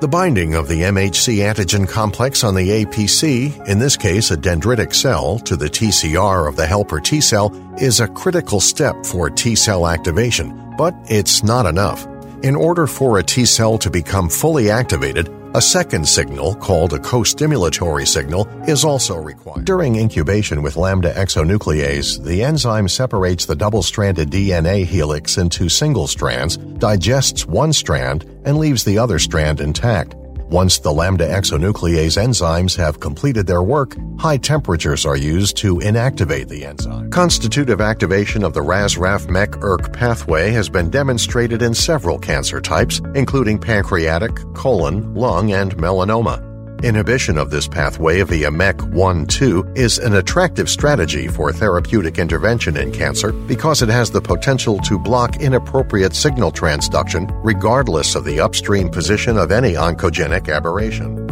The binding of the MHC antigen complex on the APC, in this case a dendritic cell, to the TCR of the helper T cell is a critical step for T cell activation, but it's not enough. In order for a T cell to become fully activated, a second signal, called a co-stimulatory signal, is also required. During incubation with lambda exonuclease, the enzyme separates the double-stranded DNA helix into single strands, digests one strand, and leaves the other strand intact. Once the lambda exonuclease enzymes have completed their work, high temperatures are used to inactivate the enzyme. Constitutive activation of the Ras-Raf-MEK-ERK pathway has been demonstrated in several cancer types, including pancreatic, colon, lung, and melanoma. Inhibition of this pathway via MEK1/2 is an attractive strategy for therapeutic intervention in cancer because it has the potential to block inappropriate signal transduction regardless of the upstream position of any oncogenic aberration.